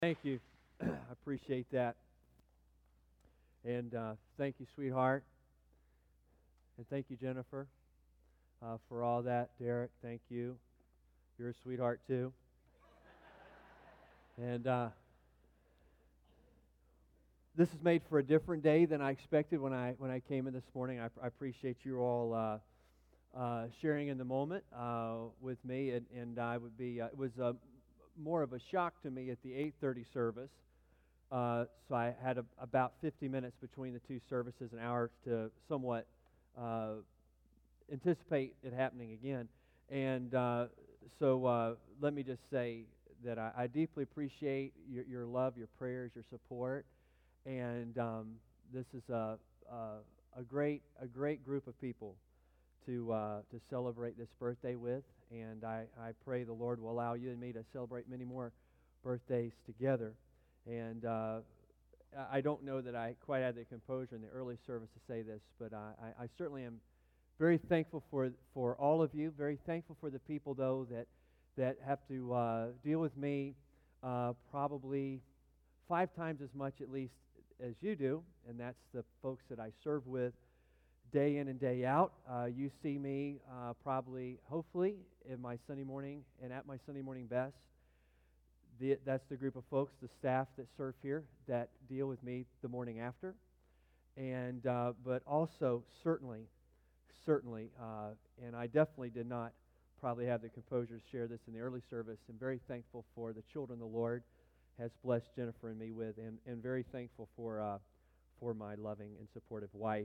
Thank you. I appreciate that. And thank you, sweetheart. And thank you, Jennifer, for all that. Derek, thank you. You're a sweetheart, too. And this is made for a different day than I expected when I came in this morning. I appreciate you all sharing in the moment with me. And I would be, it was more of a shock to me at the 8:30 service. So I had about 50 minutes between the two services, an hour to somewhat anticipate it happening again. And so let me just say that I deeply appreciate your love, your prayers, your support. And this is a great group of people to celebrate this birthday with. And I pray the Lord will allow you and me to celebrate many more birthdays together. And I don't know that I quite had the composure in the early service to say this, but I certainly am very thankful for all of you. Very thankful for the people, though, that have to deal with me probably 5 times as much, at least, as you do, and that's the folks that I serve with day in and day out. You see me probably, hopefully, in my Sunday morning and at my Sunday morning best. That's the group of folks, the staff that serve here, that deal with me the morning after. And but also, certainly, and I definitely did not probably have the composure to share this in the early service. I'm very thankful for the children the Lord has blessed Jennifer and me with, and very thankful for my loving and supportive wife.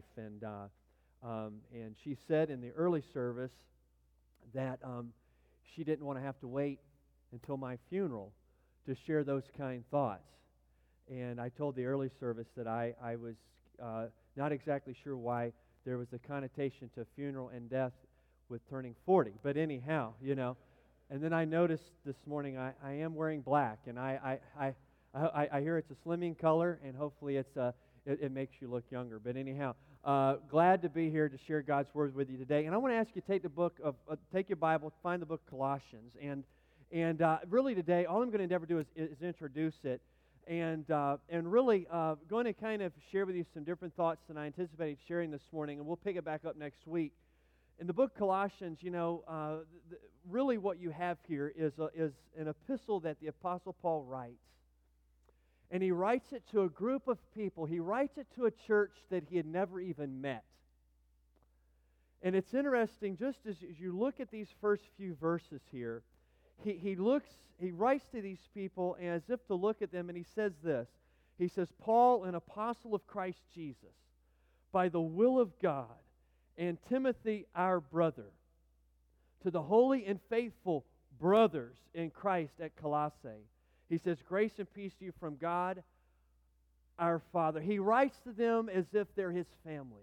And she said in the early service that she didn't want to have to wait until my funeral to share those kind thoughts. And I told the early service that I was not exactly sure why there was a connotation to funeral and death with turning 40. But anyhow, And then I noticed this morning I am wearing black, and I hear it's a slimming color, and hopefully it makes you look younger. But anyhow, glad to be here to share God's Word with you today. And I want to ask you to take your Bible, find the book Colossians, and really today, all I'm going to endeavor to do is introduce it, and really going to kind of share with you some different thoughts than I anticipated sharing this morning, and we'll pick it back up next week. In the book Colossians, really what you have here is an epistle that the Apostle Paul writes. And he writes it to a group of people. He writes it to a church that he had never even met. And it's interesting, just as you look at these first few verses here, he writes to these people as if to look at them, and he says this. He says, Paul, an apostle of Christ Jesus, by the will of God, and Timothy, our brother, to the holy and faithful brothers in Christ at Colossae. He says, grace and peace to you from God, our Father. He writes to them as if they're his family.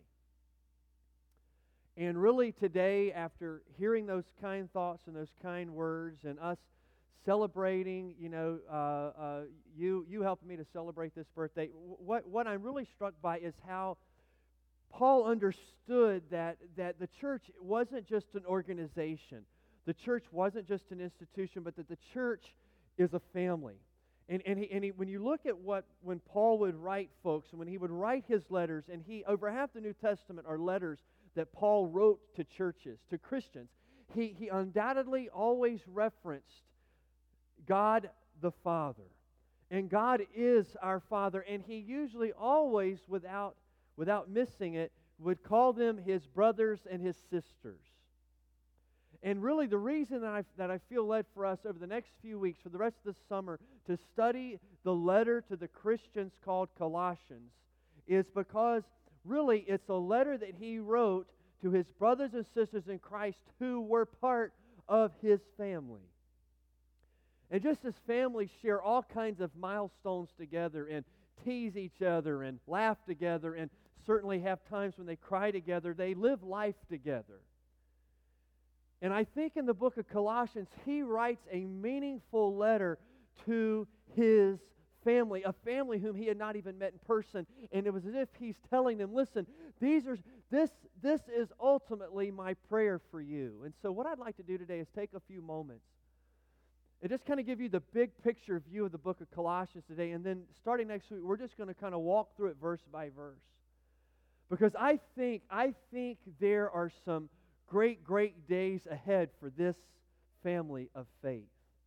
And really today, after hearing those kind thoughts and those kind words, and us celebrating, you helped me to celebrate this birthday. What I'm really struck by is how Paul understood that the church wasn't just an organization. The church wasn't just an institution, but that the church is a family. And when you look at when Paul would write folks, and when he would write his letters, and over half the New Testament are letters that Paul wrote to churches, to Christians, he undoubtedly always referenced God the Father. And God is our Father, and he usually always, without missing it, would call them his brothers and his sisters. And really the reason that I feel led for us over the next few weeks, for the rest of this summer, to study the letter to the Christians called Colossians is because really it's a letter that he wrote to his brothers and sisters in Christ who were part of his family. And just as families share all kinds of milestones together and tease each other and laugh together and certainly have times when they cry together, they live life together. And I think in the book of Colossians, he writes a meaningful letter to his family, a family whom he had not even met in person. And it was as if he's telling them, listen, this is ultimately my prayer for you. And so what I'd like to do today is take a few moments and just kind of give you the big picture view of the book of Colossians today. And then starting next week, we're just going to kind of walk through it verse by verse. Because I think there are some great, great days ahead for this family of faith.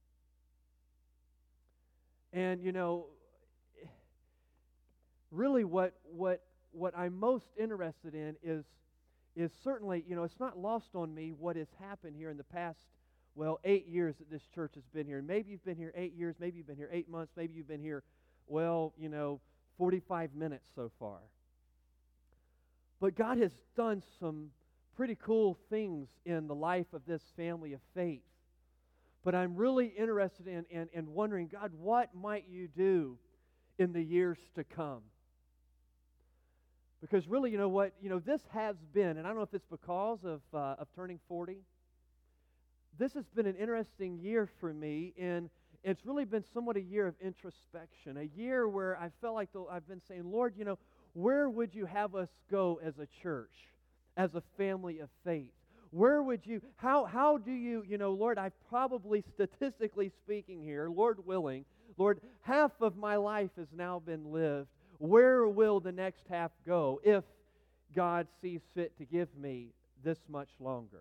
And, really what I'm most interested in is certainly, it's not lost on me what has happened here in the past, 8 years that this church has been here. And maybe you've been here 8 years, maybe you've been here 8 months, maybe you've been here, 45 minutes so far. But God has done some pretty cool things in the life of this family of faith. But I'm really interested in wondering, God, what might you do in the years to come? Because really, this has been, and I don't know if it's because of turning 40, this has been an interesting year for me, and it's really been somewhat a year of introspection, a year where I felt like I've been saying, Lord, where would you have us go as a church, as a family of faith? Where would you, how do you, Lord, I've probably, statistically speaking here, Lord willing, Lord, half of my life has now been lived. Where will the next half go if God sees fit to give me this much longer?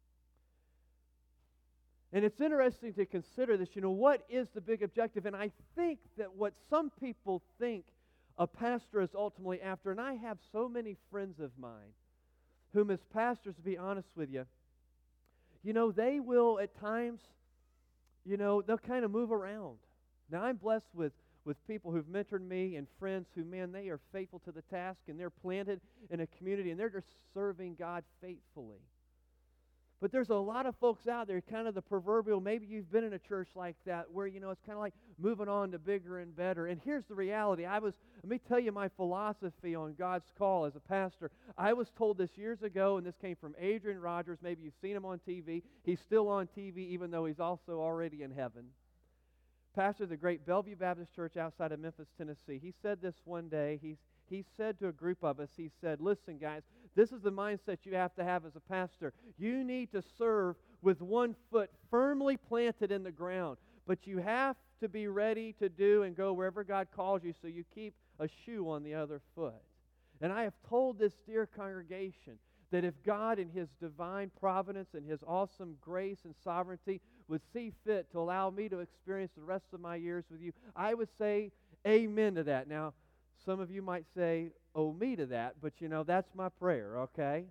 And it's interesting to consider this, what is the big objective? And I think that what some people think a pastor is ultimately after, and I have so many friends of mine whom as pastors, to be honest with you, they will at times, they'll kind of move around. Now, I'm blessed with people who've mentored me and friends who, man, they are faithful to the task, and they're planted in a community, and they're just serving God faithfully. But there's a lot of folks out there, kind of the proverbial, maybe you've been in a church like that, where, it's kind of like moving on to bigger and better. And here's the reality. Let me tell you my philosophy on God's call as a pastor. I was told this years ago, and this came from Adrian Rogers. Maybe you've seen him on TV. He's still on TV, even though he's also already in heaven. Pastor of the great Bellevue Baptist Church outside of Memphis, Tennessee. He said this one day. He said to a group of us, he said, listen, guys, this is the mindset you have to have as a pastor. You need to serve with one foot firmly planted in the ground, but you have to be ready to do and go wherever God calls you, so you keep a shoe on the other foot. And I have told this dear congregation that if God in His divine providence and His awesome grace and sovereignty would see fit to allow me to experience the rest of my years with you, I would say amen to that. Now, some of you might say, oh, me to that, but that's my prayer, okay?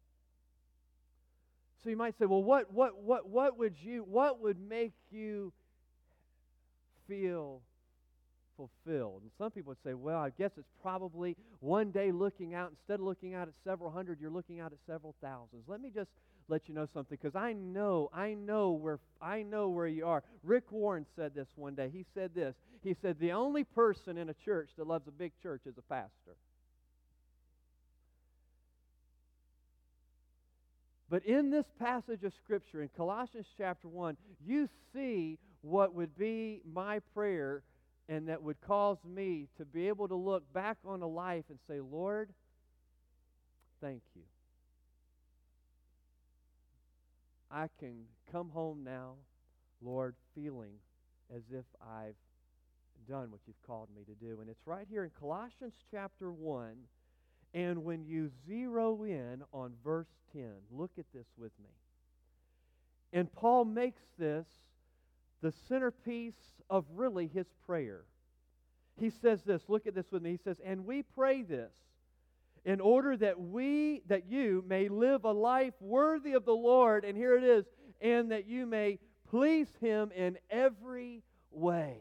So you might say, well, what would make you feel fulfilled? And some people would say, well, I guess it's probably one day looking out, instead of looking out at several hundred, you're looking out at several thousands. Let me just let you know something, because I know where you are. Rick Warren said this one day. He said this. He said, the only person in a church that loves a big church is a pastor. But in this passage of Scripture, in Colossians chapter 1, you see what would be my prayer, and that would cause me to be able to look back on a life and say, Lord, thank you. I can come home now, Lord, feeling as if I've done what you've called me to do. And it's right here in Colossians chapter 1. And when you zero in on verse 10, look at this with me. And Paul makes this the centerpiece of really his prayer. He says this, look at this with me. He says, and we pray this in order that you may live a life worthy of the Lord, and here it is, and that you may please Him in every way.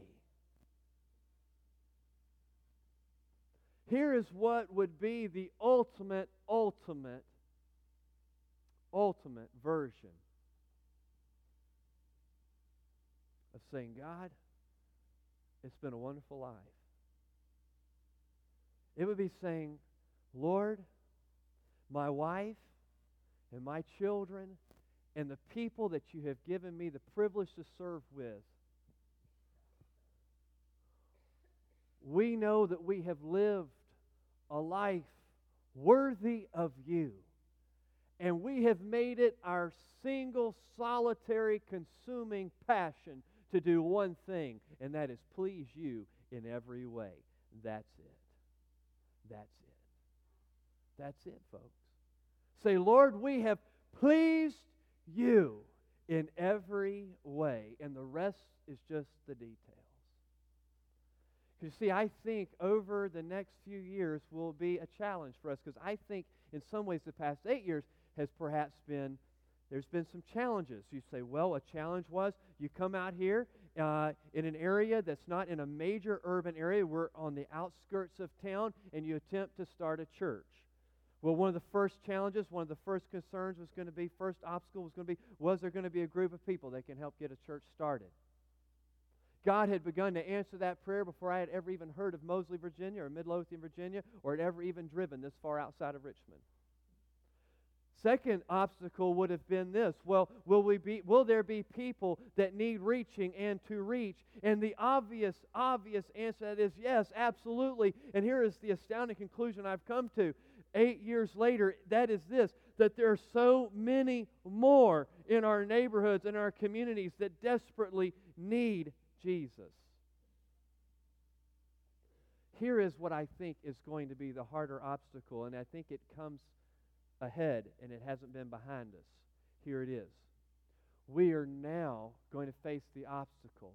Here is what would be the ultimate version of saying, God, it's been a wonderful life. It would be saying, Lord, my wife and my children and the people that you have given me the privilege to serve with, we know that we have lived a life worthy of you. And we have made it our single, solitary, consuming passion to do one thing, and that is please you in every way. That's it. That's it. That's it, folks. Say, Lord, we have pleased you in every way, and the rest is just the details. You see, I think over the next few years will be a challenge for us, because I think in some ways the past 8 years has perhaps been, there's been some challenges. You say, well, a challenge was you come out here in an area that's not in a major urban area. We're on the outskirts of town, and you attempt to start a church. Well, one of the first challenges, one of the first concerns was going to be, first obstacle was going to be, was there going to be a group of people that can help get a church started? God had begun to answer that prayer before I had ever even heard of Moseley, Virginia, or Midlothian, Virginia, or had ever even driven this far outside of Richmond. Second obstacle would have been this. Well, will there be people that need reaching and to reach? And the obvious answer to that is yes, absolutely. And here is the astounding conclusion I've come to 8 years later. That is this, that there are so many more in our neighborhoods and our communities that desperately need Jesus. Here is what I think is going to be the harder obstacle, and I think it comes ahead and it hasn't been behind us. Here it is. We are now going to face the obstacle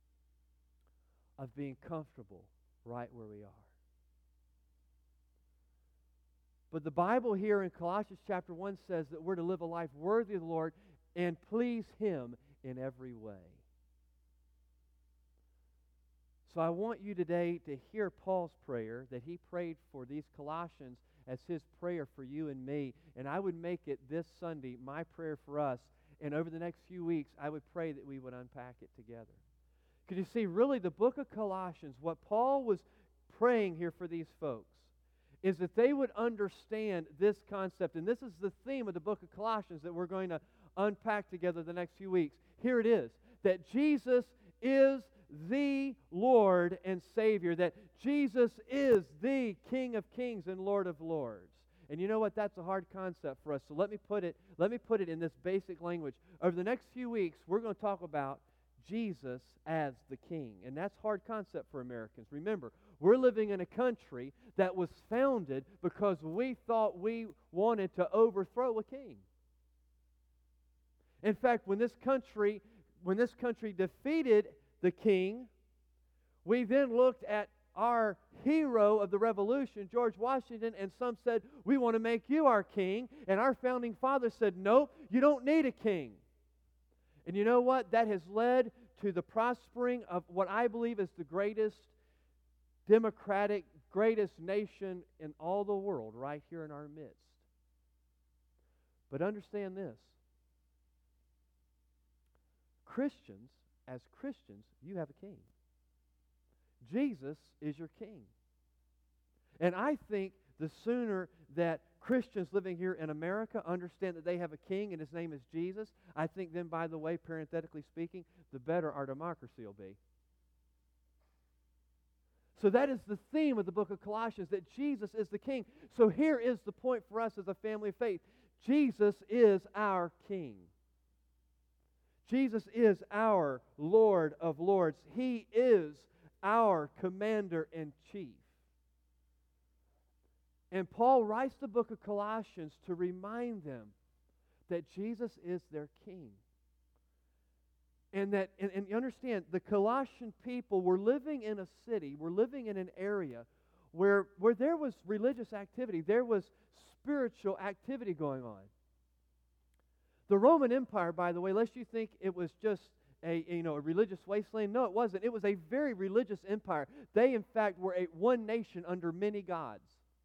of being comfortable right where we are. But the Bible here in Colossians chapter 1 says that we're to live a life worthy of the Lord and please Him in every way. So I want you today to hear Paul's prayer that he prayed for these Colossians as his prayer for you and me. And I would make it this Sunday my prayer for us. And over the next few weeks, I would pray that we would unpack it together. Because you see, really the book of Colossians, what Paul was praying here for these folks, is that they would understand this concept. And this is the theme of the book of Colossians that we're going to unpack together the next few weeks. Here it is, that Jesus is the Lord and Savior, that Jesus is the King of Kings and Lord of Lords. And you know what? That's a hard concept for us. So let me put it in this basic language. Over the next few weeks, we're going to talk about Jesus as the King. And that's a hard concept for Americans. Remember, we're living in a country that was founded because we thought we wanted to overthrow a king. In fact, when this country defeated the king, we then looked at our hero of the revolution, George Washington, and some said, we want to make you our king. And our founding fathers said, nope, you don't need a king. And you know what? That has led to the prospering of what I believe is the greatest democratic, greatest nation in all the world right here in our midst. But understand this. Christians, as Christians, you have a king. Jesus is your king. And I think the sooner that Christians living here in America understand that they have a king and his name is Jesus, I think then, by the way, parenthetically speaking, the better our democracy will be. So that is the theme of the book of Colossians, that Jesus is the king. So here is the point for us as a family of faith. Jesus is our king. Jesus is our Lord of Lords. He is our commander-in-chief. And Paul writes the book of Colossians to remind them that Jesus is their king. And that, and you understand, the Colossian people were living in a city, were living in an area where there was religious activity, there was spiritual activity going on. The Roman Empire, by the way, lest you think it was just a religious wasteland, no, it wasn't. It was a very religious empire. They, in fact, were one nation under many gods.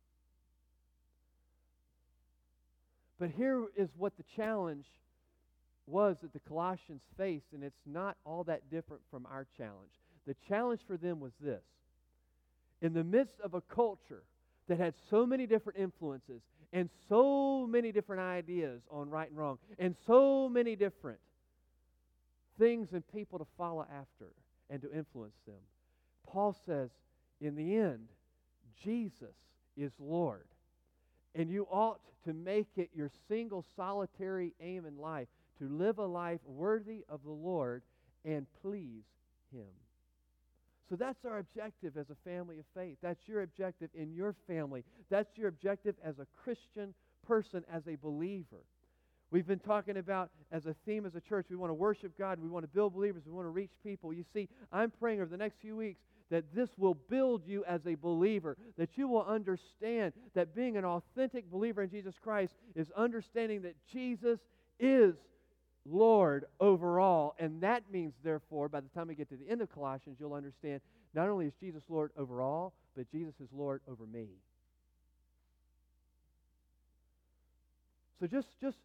But here is what the challenge was that the Colossians faced, and it's not all that different from our challenge. The challenge for them was this. In the midst of a culture that had so many different influences and so many different ideas on right and wrong and so many different things and people to follow after and to influence them, Paul says, in the end, Jesus is Lord. And you ought to make it your single solitary aim in life to live a life worthy of the Lord and please Him. So that's our objective as a family of faith. That's your objective in your family. That's your objective as a Christian person, as a believer. We've been talking about, as a theme as a church, we want to worship God, we want to build believers, we want to reach people. You see, I'm praying over the next few weeks that this will build you as a believer, that you will understand that being an authentic believer in Jesus Christ is understanding that Jesus is Lord over all. And that means, therefore, by the time we get to the end of Colossians, you'll understand not only is Jesus Lord over all, but Jesus is Lord over me. So just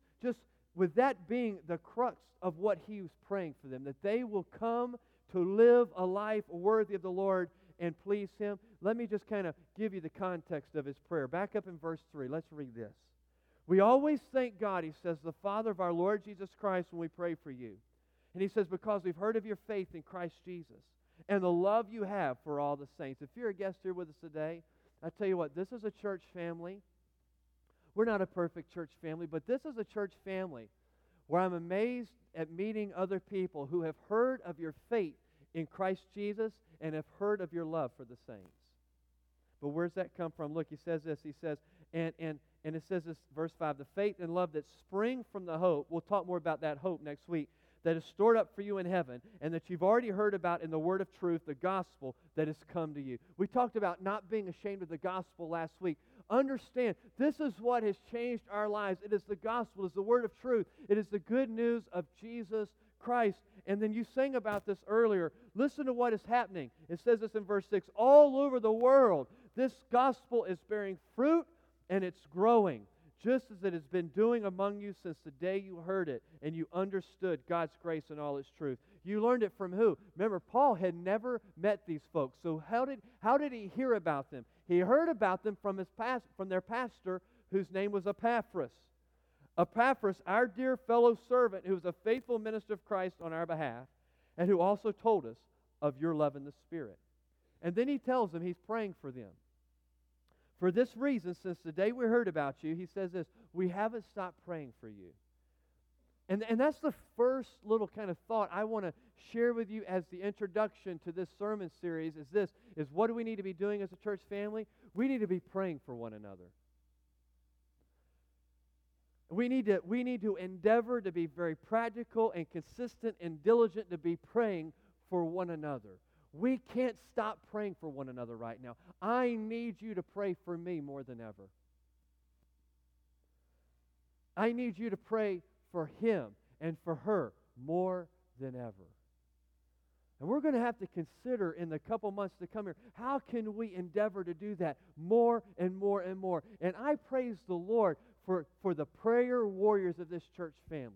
with that being the crux of what he was praying for them, that they will come to live a life worthy of the Lord and please Him. Let me just kind of give you the context of his prayer. Back up in verse 3. Let's read this. We always thank God, he says, the Father of our Lord Jesus Christ, when we pray for you. And he says, because we've heard of your faith in Christ Jesus and the love you have for all the saints. If you're a guest here with us today, I tell you what, this is a church family. We're not a perfect church family, but this is a church family where I'm amazed at meeting other people who have heard of your faith in Christ Jesus and have heard of your love for the saints. But where's that come from? Look, he says this. He says, and it says this, verse 5, the faith and love that spring from the hope, we'll talk more about that hope next week, that is stored up for you in heaven and that you've already heard about in the word of truth, the gospel that has come to you. We talked about not being ashamed of the gospel last week. Understand, this is what has changed our lives. It is the gospel, it is the word of truth. It is the good news of Jesus Christ. And then you sang about this earlier. Listen to what is happening. It says this in verse 6. All over the world, this gospel is bearing fruit and it's growing, just as it has been doing among you since the day you heard it and you understood God's grace and all its truth. You learned it from who? Remember, Paul had never met these folks. So how did he hear about them? He heard about them from their pastor, whose name was Epaphras. Epaphras, our dear fellow servant, who was a faithful minister of Christ on our behalf, and who also told us of your love in the Spirit. And then he tells them he's praying for them. For this reason, since the day we heard about you, he says this, we haven't stopped praying for you. And that's the first little kind of thought I want to share with you as the introduction to this sermon series is what do we need to be doing as a church family? We need to be praying for one another. We need to endeavor to be very practical and consistent and diligent to be praying for one another. We can't stop praying for one another right now. I need you to pray for me more than ever. I need you to pray for him and for her more than ever. And we're going to have to consider in the couple months to come here, how can we endeavor to do that more and more and more? And I praise the Lord for the prayer warriors of this church family.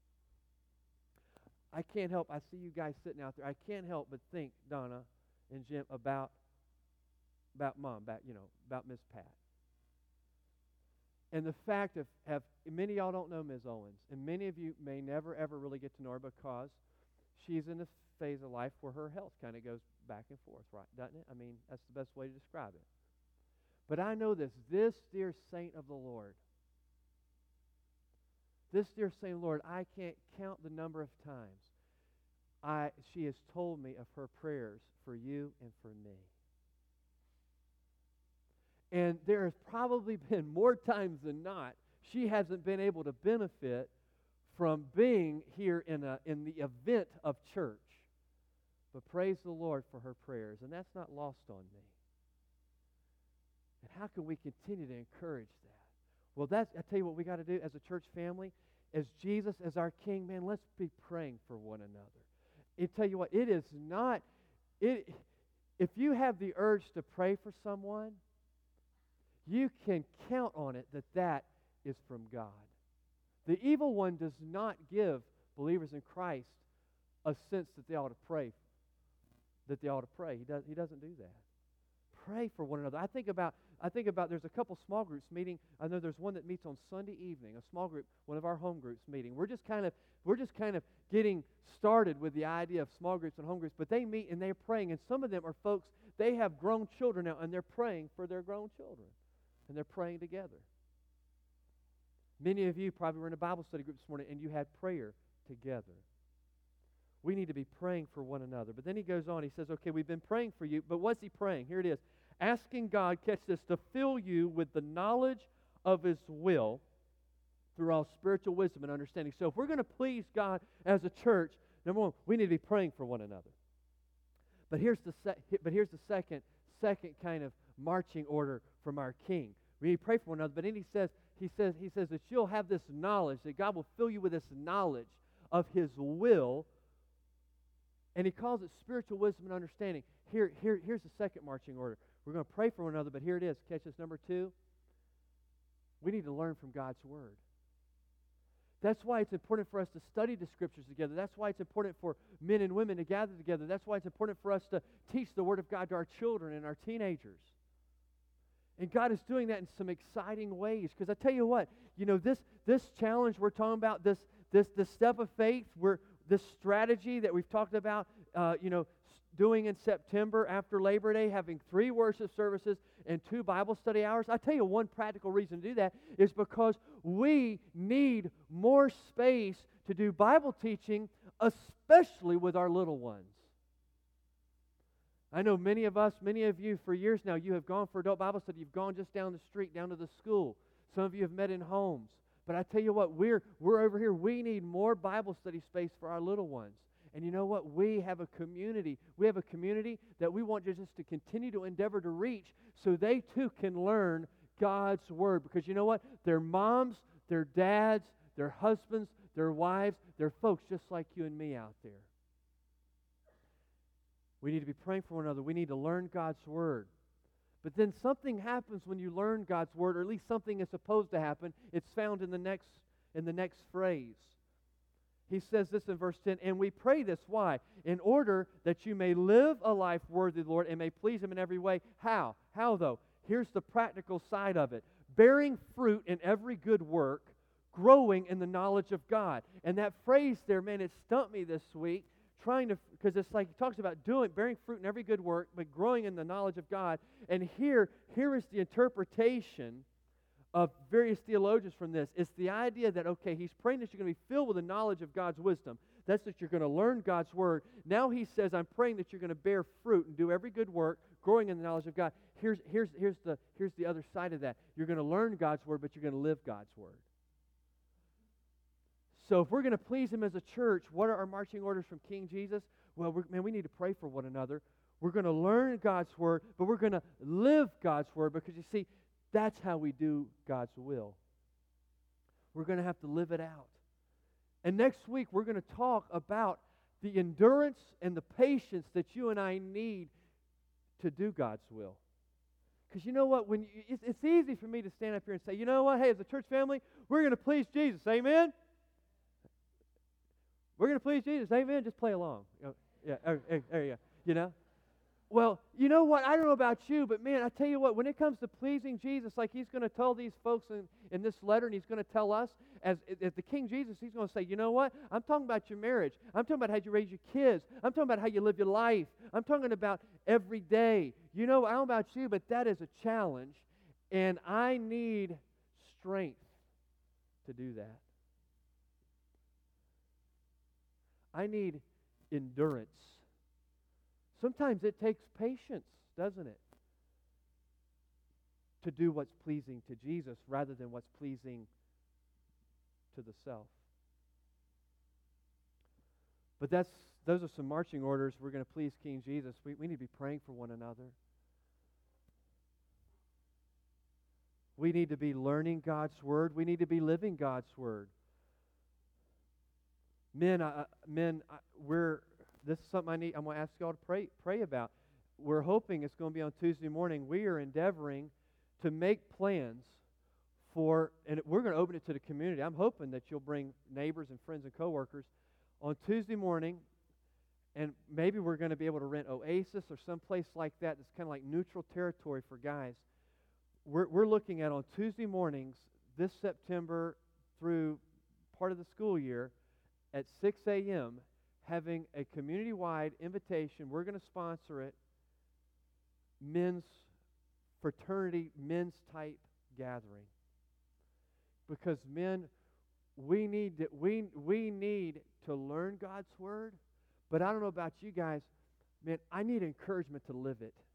I can't help, I see you guys sitting out there, I can't help but think, Donna and Jim, about Mom, about Miss Pat. And the fact of many of y'all don't know Ms. Owens, and many of you may never ever really get to know her because she's in this phase of life where her health kind of goes back and forth, right? Doesn't it? I mean, that's the best way to describe it. But I know this dear saint of the Lord, this dear saint of the Lord, I can't count the number of times she has told me of her prayers for you and for me. And there has probably been more times than not she hasn't been able to benefit from being here in the event of church. But praise the Lord for her prayers, and that's not lost on me. And how can we continue to encourage that? Well, I tell you what we got to do as a church family, as Jesus, as our King, man, let's be praying for one another. I tell you what, it is not, if you have the urge to pray for someone, you can count on it that is from God. The evil one does not give believers in Christ a sense that they ought to pray. He doesn't do that. Pray for one another. I think about there's a couple small groups meeting. I know there's one that meets on Sunday evening, a small group, one of our home groups meeting. We're just kind of getting started with the idea of small groups and home groups, but they meet and they're praying, and some of them are folks, they have grown children now, and they're praying for their grown children. And they're praying together. Many of you probably were in a Bible study group this morning and you had prayer together. We need to be praying for one another. But then he goes on, he says, okay, we've been praying for you, but what's he praying? Here it is. Asking God, catch this, to fill you with the knowledge of His will through all spiritual wisdom and understanding. So if we're going to please God as a church, number one, we need to be praying for one another. But here's the second kind of marching order from our King. We need to pray for one another. But then he says that you'll have this knowledge, that God will fill you with this knowledge of His will. And he calls it spiritual wisdom and understanding. Here's the second marching order. We're going to pray for one another, but here it is. Catch this, number 2. We need to learn from God's Word. That's why it's important for us to study the Scriptures together. That's why it's important for men and women to gather together. That's why it's important for us to teach the Word of God to our children and our teenagers. And God is doing that in some exciting ways. Because I tell you what, this challenge we're talking about, this step of faith, this strategy that we've talked about, doing in September after Labor Day, having 3 worship services and 2 Bible study hours. I tell you one practical reason to do that is because we need more space to do Bible teaching, especially with our little ones. I know many of you, for years now, you have gone for adult Bible study. You've gone just down the street, down to the school. Some of you have met in homes. But I tell you what, we're over here. We need more Bible study space for our little ones. And you know what? We have a community. We have a community that we want just to continue to endeavor to reach so they too can learn God's Word. Because you know what? Their moms, their dads, their husbands, their wives, they're folks just like you and me out there. We need to be praying for one another. We need to learn God's Word. But then something happens when you learn God's Word, or at least something is supposed to happen. It's found in the next phrase. He says this in verse 10, and we pray this, why? In order that you may live a life worthy of the Lord and may please Him in every way. How? How though? Here's the practical side of it. Bearing fruit in every good work, growing in the knowledge of God. And that phrase there, man, it stumped me this week, because it's like he talks about bearing fruit in every good work, but growing in the knowledge of God. And here is the interpretation of various theologians from this. It's the idea that, okay, he's praying that you're going to be filled with the knowledge of God's wisdom. That's that you're going to learn God's Word. Now he says, I'm praying that you're going to bear fruit and do every good work, growing in the knowledge of God. Here's the other side of that. You're going to learn God's Word, but you're going to live God's Word. So if we're going to please Him as a church, what are our marching orders from King Jesus? Well, we need to pray for one another. We're going to learn God's Word, but we're going to live God's Word, because you see, that's how we do God's will. We're going to have to live it out. And next week, we're going to talk about the endurance and the patience that you and I need to do God's will. Because you know what? It's easy for me to stand up here and say, you know what? Hey, as a church family, we're going to please Jesus. Amen? We're going to please Jesus. Amen? Just play along. Yeah, there you go. Well, you know what? I don't know about you, but man, I tell you what, when it comes to pleasing Jesus, like he's going to tell these folks in this letter, and he's going to tell us, as the King Jesus, he's going to say, you know what? I'm talking about your marriage. I'm talking about how you raise your kids. I'm talking about how you live your life. I'm talking about every day. You know, I don't know about you, but that is a challenge, and I need strength to do that. I need endurance. Sometimes it takes patience, doesn't it? To do what's pleasing to Jesus rather than what's pleasing to the self. But those are some marching orders. We're going to please King Jesus. We need to be praying for one another. We need to be learning God's Word. We need to be living God's Word. Men, this is something I'm going to ask y'all to pray about. We're hoping it's going to be on Tuesday morning. We are endeavoring to make plans and we're going to open it to the community. I'm hoping that you'll bring neighbors and friends and coworkers on Tuesday morning, and maybe we're going to be able to rent Oasis or some place like that that's kind of like neutral territory for guys. We're looking at on Tuesday mornings this September through part of the school year at 6 a.m., having a community-wide invitation. We're going to sponsor it. Men's fraternity, men's type gathering. Because men, we need to learn God's Word, But I don't know about you guys. Man, I need encouragement to live it.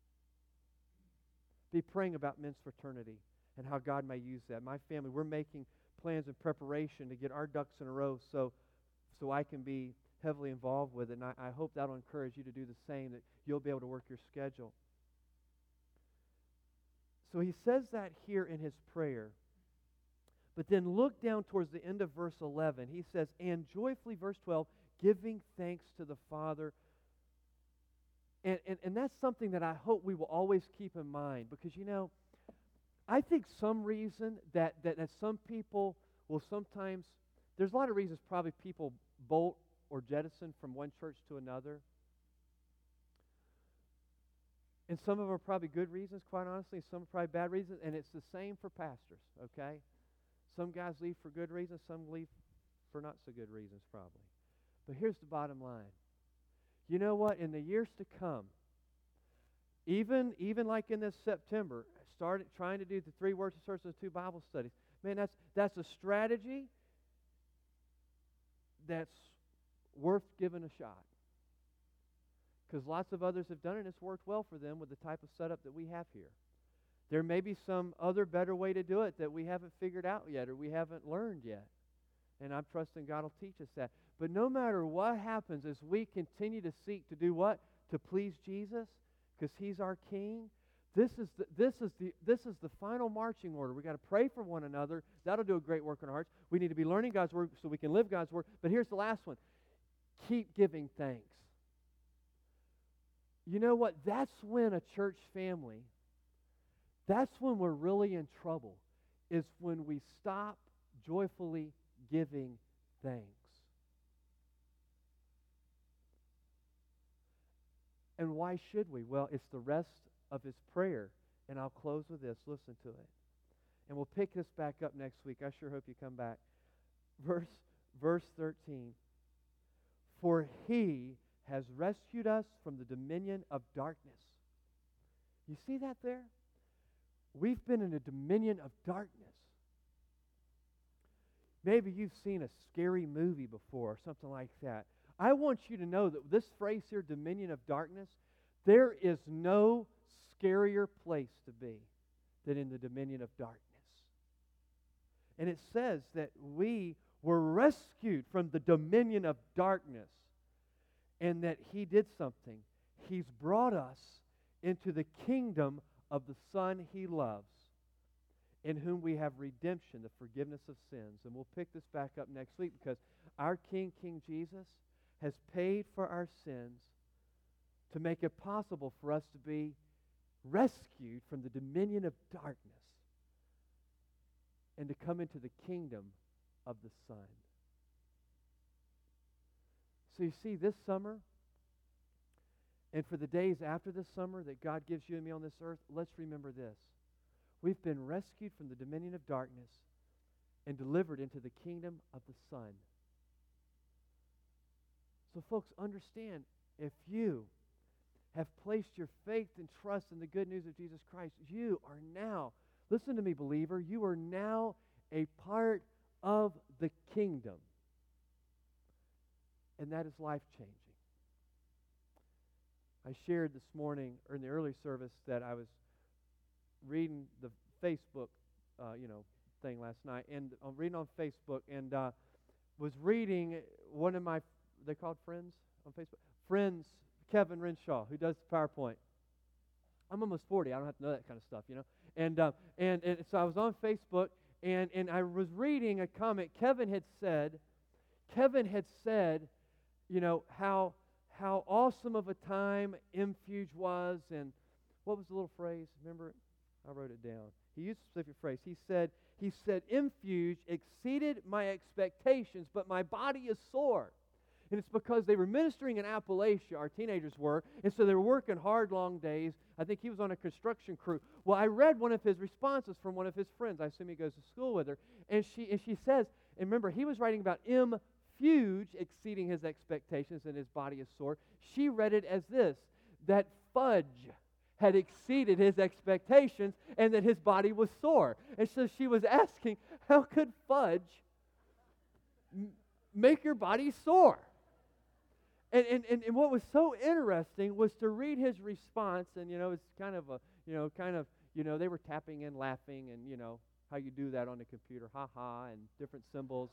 Be praying about men's fraternity and how God may use that. My family, we're making plans and preparation to get our ducks in a row so I can be heavily involved with it. And I hope that'll encourage you to do the same, that you'll be able to work your schedule. So he says that here in his prayer. But then look down towards the end of verse 11. He says, and joyfully, verse 12, giving thanks to the Father. And that's something that I hope we will always keep in mind. Because, you know, I think some reason that some people will sometimes, there's a lot of reasons probably people bolt or jettison from one church to another. And some of them are probably good reasons, quite honestly. Some are probably bad reasons. And it's the same for pastors, okay? Some guys leave for good reasons. Some leave for not so good reasons, probably. But here's the bottom line. You know what? In the years to come, even like in this September, started trying to do the 3 words of search and 2 Bible studies. Man, that's a strategy that's worth giving a shot. Because lots of others have done it, and it's worked well for them with the type of setup that we have here. There may be some other better way to do it that we haven't figured out yet or we haven't learned yet. And I'm trusting God will teach us that. But no matter what happens, as we continue to seek to do what? To please Jesus, because He's our King. This is the final marching order. We've got to pray for one another. That'll do a great work in our hearts. We need to be learning God's Word so we can live God's Word. But here's the last one. Keep giving thanks. You know what? That's when a church family, that's when we're really in trouble, is when we stop joyfully giving thanks. And why should we? Well, it's the rest of his prayer. And I'll close with this. Listen to it. And we'll pick this back up next week. I sure hope you come back. Verse 13. For He has rescued us from the dominion of darkness. You see that there? We've been in a dominion of darkness. Maybe you've seen a scary movie before or something like that. I want you to know that this phrase here, dominion of darkness, there is no scarier place to be than in the dominion of darkness. And it says that we were rescued from the dominion of darkness and that He did something. He's brought us into the kingdom of the Son He loves, in whom we have redemption, the forgiveness of sins. And we'll pick this back up next week because our King, King Jesus, has paid for our sins to make it possible for us to be rescued from the dominion of darkness and to come into the kingdom of the Son. So you see, this summer, and for the days after this summer that God gives you and me on this earth, let's remember this. We've been rescued from the dominion of darkness and delivered into the kingdom of the Son. So folks, understand, if you have placed your faith and trust in the good news of Jesus Christ, you are now, listen to me, believer, you are now a part of the kingdom. And that is life-changing. I shared this morning, or in the early service, that I was reading the Facebook, thing last night, and I'm reading on Facebook, and was reading one of my, they called friends on Facebook? Friends, Kevin Renshaw, who does PowerPoint. I'm almost 40. I don't have to know that kind of stuff, And so I was on Facebook, and I was reading a comment. Kevin had said, how awesome of a time Infuge was, and what was the little phrase? Remember it? I wrote it down. He used a specific phrase. He said, Infuge exceeded my expectations, but my body is sore. And it's because they were ministering in Appalachia, our teenagers were, and so they were working hard, long days. I think he was on a construction crew. Well, I read one of his responses from one of his friends. I assume he goes to school with her. And she says, and remember, he was writing about Infuge exceeding his expectations and his body is sore. She read it as this, that Fudge had exceeded his expectations and that his body was sore. And so she was asking, how could Fudge make your body sore? And what was so interesting was to read his response, and it's kind of they were tapping and laughing, and how you do that on the computer, ha ha, and different symbols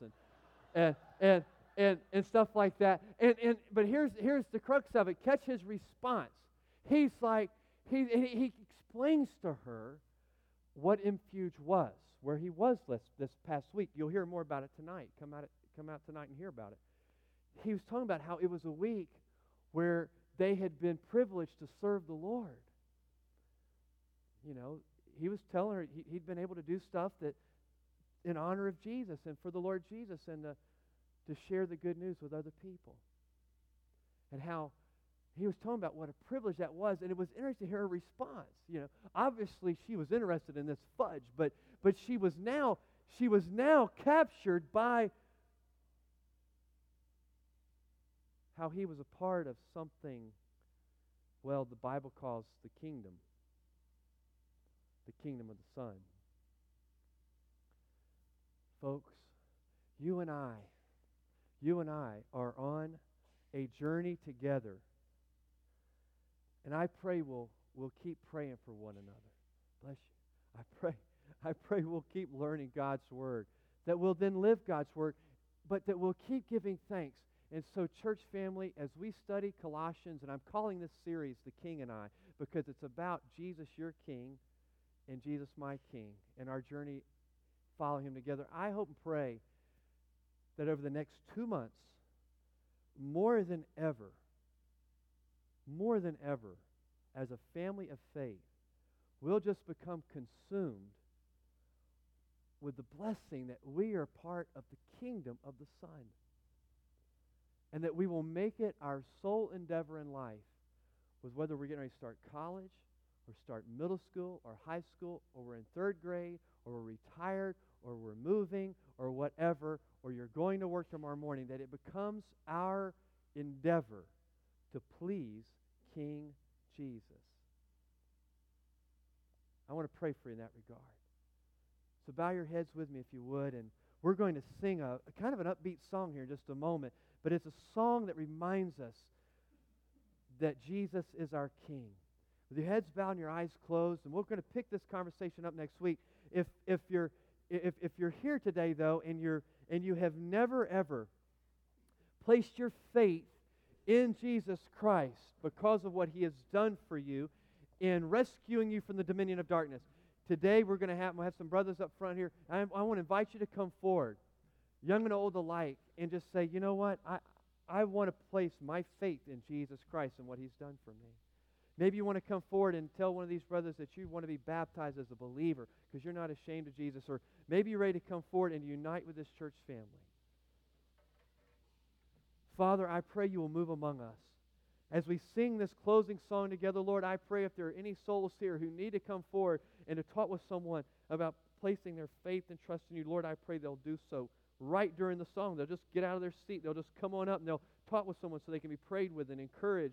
and stuff like that. But here's the crux of it. Catch his response. He's like he explains to her what Infuge was, where he was this past week. You'll hear more about it tonight. Come out tonight and hear about it. He was talking about how it was a week where they had been privileged to serve the Lord. He was telling her he'd been able to do stuff that in honor of Jesus and for the Lord Jesus, and to share the good news with other people. And how he was talking about what a privilege that was, and it was interesting to hear her response. Obviously she was interested in this fudge, but she was now captured by how he was a part of something, well, the Bible calls the kingdom of the Son. Folks, you and I are on a journey together. And I pray we'll keep praying for one another. Bless you. I pray we'll keep learning God's Word, that we'll then live God's Word, but that we'll keep giving thanks. And so, church family, as we study Colossians, and I'm calling this series The King and I, because it's about Jesus, your King, and Jesus, my King, and our journey following Him together. I hope and pray that over the next 2 months, more than ever, as a family of faith, we'll just become consumed with the blessing that we are part of the kingdom of the Son. And that we will make it our sole endeavor in life, with whether we're getting ready to start college, or start middle school, or high school, or we're in third grade, or we're retired, or we're moving, or whatever, or you're going to work tomorrow morning, that it becomes our endeavor to please King Jesus. I want to pray for you in that regard. So bow your heads with me if you would, and we're going to sing a kind of an upbeat song here in just a moment, but it's a song that reminds us that Jesus is our King. With your heads bowed and your eyes closed, and we're going to pick this conversation up next week. If you're here today though, and you have never ever placed your faith in Jesus Christ because of what He has done for you in rescuing you from the dominion of darkness, today we'll have some brothers up front here. I want to invite you to come forward, young and old alike, and just say, you know what, I want to place my faith in Jesus Christ and what He's done for me. Maybe you want to come forward and tell one of these brothers that you want to be baptized as a believer because you're not ashamed of Jesus. Or maybe you're ready to come forward and unite with this church family. Father, I pray you will move among us. As we sing this closing song together, Lord, I pray if there are any souls here who need to come forward and to talk with someone about placing their faith and trust in you, Lord, I pray they'll do so right during the song. They'll just get out of their seat. They'll just come on up and they'll talk with someone so they can be prayed with and encouraged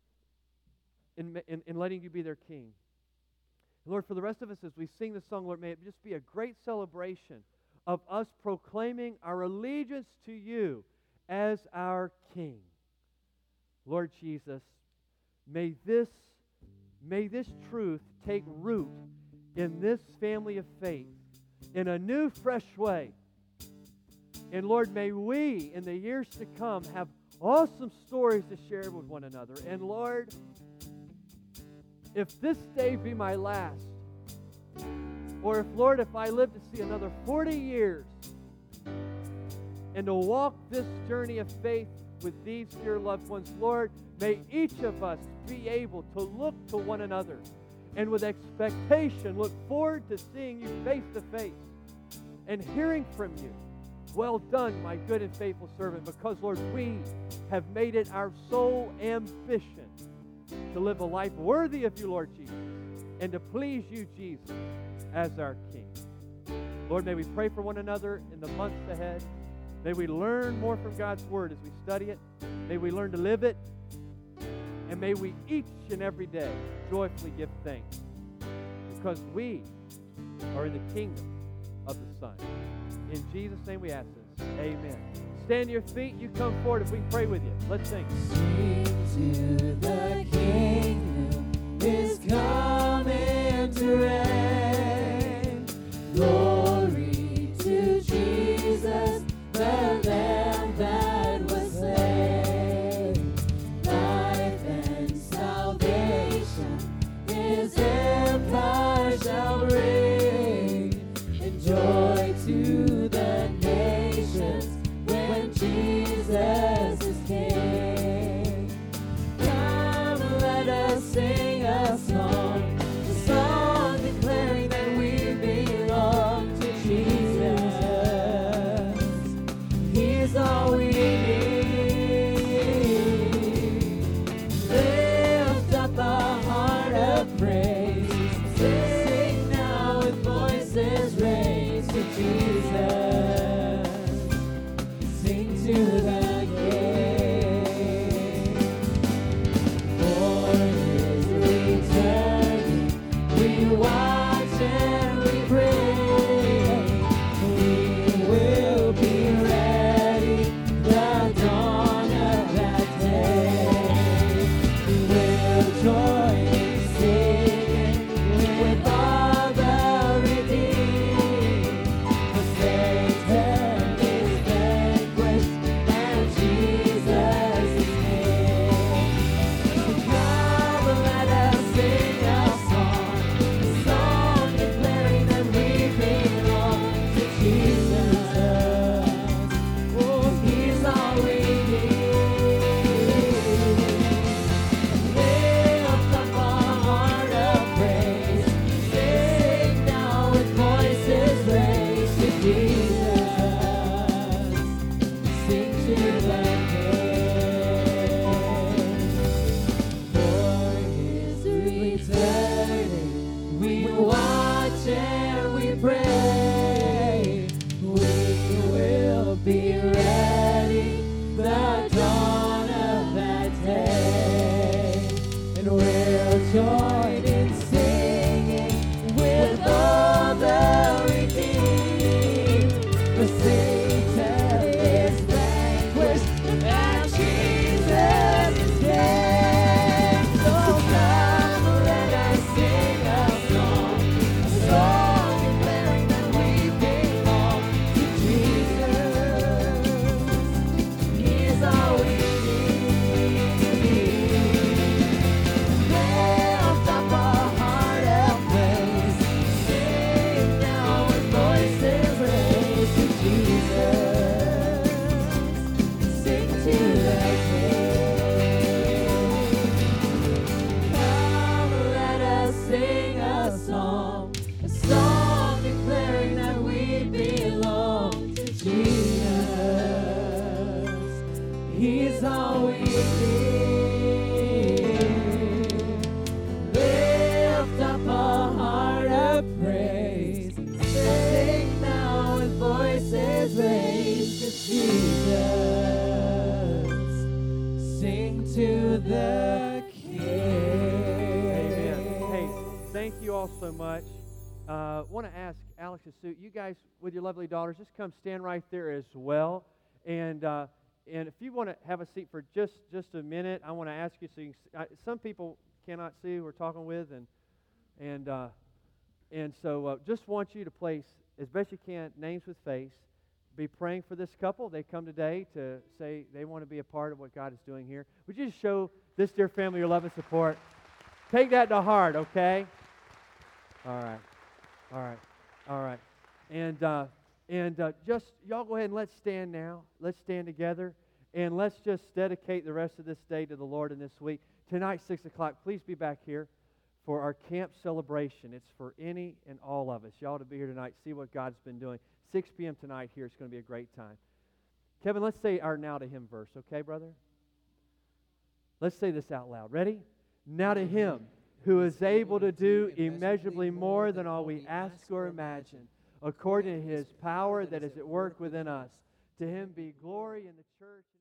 in letting you be their King. Lord, for the rest of us as we sing this song, Lord, may it just be a great celebration of us proclaiming our allegiance to you as our King. Lord Jesus, may this truth take root in this family of faith in a new, fresh way. And Lord, may we, in the years to come, have awesome stories to share with one another. And Lord, if this day be my last, or if I live to see another 40 years and to walk this journey of faith with these dear loved ones, Lord, may each of us be able to look to one another and with expectation look forward to seeing you face to face and hearing from you. Well done, my good and faithful servant, because, Lord, we have made it our sole ambition to live a life worthy of you, Lord Jesus, and to please you, Jesus, as our King. Lord, may we pray for one another in the months ahead. May we learn more from God's Word as we study it. May we learn to live it. And may we each and every day joyfully give thanks, because we are in the kingdom of the Son. In Jesus' name we ask this. Amen. stand to your feet. You come forward if we can pray with you. Let's sing. Sing to the King who is coming to reign. Glory to Jesus, the Lamb that was slain. Life and salvation His empire shall bring, and joy to the nations when Jesus is King. Come, let us sing a song declaring that we belong to Jesus. He's all we need. Lift up a heart of praise. Sing now with voices raised to Jesus. Sing to the King. For His returning, we watch and we pray. We will be ready the dawn of that day. We will join in singing with all the redeemed. For Satan is vanquished and Jesus is King. So come, let us sing a song declaring that we belong to Jesus. Oh, He's all we need. Lift up a heart of praise. Sing now with voices raised to Jesus. Sing to the King. For His returning, we watch and we pray. We will be ready the dawn of that day, and we'll join in singing with all the redeemed. For Satan is vanquished and Jesus is King. So come, let us sing a song declaring that we belong to Jesus. He's all we need. Lift up a heart of praise. Sing now with voices raised to Jesus. Sing to the King. Come, let us sing a song declaring that we belong to Jesus. He's all we need. Lift up a heart of praise. Sing now with voices raised to Jesus. Sing to the King. Amen. Hey, thank you all so much. Want to ask Alex and Sue, you guys with your lovely daughters, just come stand right there as well. And if you want to have a seat for just a minute, I want to ask you. So you can, some people cannot see who we're talking with, and so just want you to place as best you can names with face. Be praying for this couple. They come today to say they want to be a part of what God is doing here. Would you just show this dear family your love and support? Take that to heart, okay? All right. And just, y'all go ahead and let's stand now. Let's stand together. And let's just dedicate the rest of this day to the Lord in this week. Tonight, 6 o'clock, please be back here for our camp celebration. It's for any and all of us. Y'all to be here tonight, see what God's been doing. 6 p.m. tonight here. It's going to be a great time. Kevin, let's say our Now to Him verse, okay, brother? Let's say this out loud. Ready? Now to Him who is able to do immeasurably more than all we ask or imagine, according to His power that is at work within us. To Him be glory in the church.